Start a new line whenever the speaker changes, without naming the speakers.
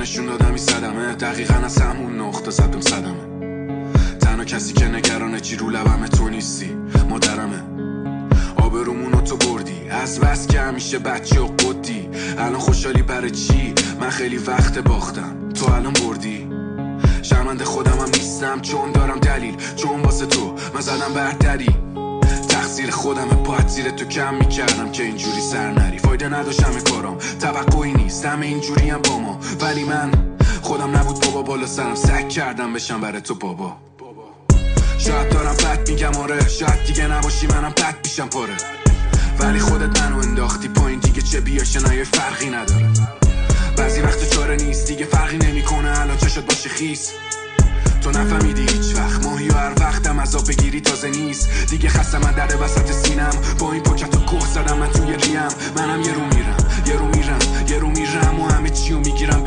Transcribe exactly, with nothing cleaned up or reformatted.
نشون دادم این صدمه دقیقا از همون نقطه زدم صدمه. تنها کسی که نگرانه چی رو لبمه تو نیستی، مادرمه. آبرومونو تو بردی از بس که همیشه بچه و قدی. الان خوشحالی برای چی؟ من خیلی وقت باختم تو الان بردی. شرمنده خودم هم نیستم چون دارم دلیل، چون واسه تو من زدم بردری. تقصیر خودمه باید زیر تو کم میکردم که اینجوری سر نری. فایده نداشتم کارام توقعی نیست همه اینجوری هم با ما، ولی من خودم نبود بابا بالا سرم سک کردم بشم برای تو بابا. شاید دارم بد میگم آره، شاید دیگه نباشی منم بد میشم پاره، ولی خودت منو انداختی پایین دیگه چه بیاشه نه فرقی نداره. بعضی وقت چاره نیست دیگه فرقی نمیکنه الان چه شد باشه خیس. تو نفهمیدی هیچ وقت ماهی و هر وقتم عذاب بگیری تازه نیست دیگه. خسته من در وسط سینم با این پاکت و کوه زدم من توی ریم. منم یه رو میرم یه رو میرم یه رو میرم و همه چیو میگیرم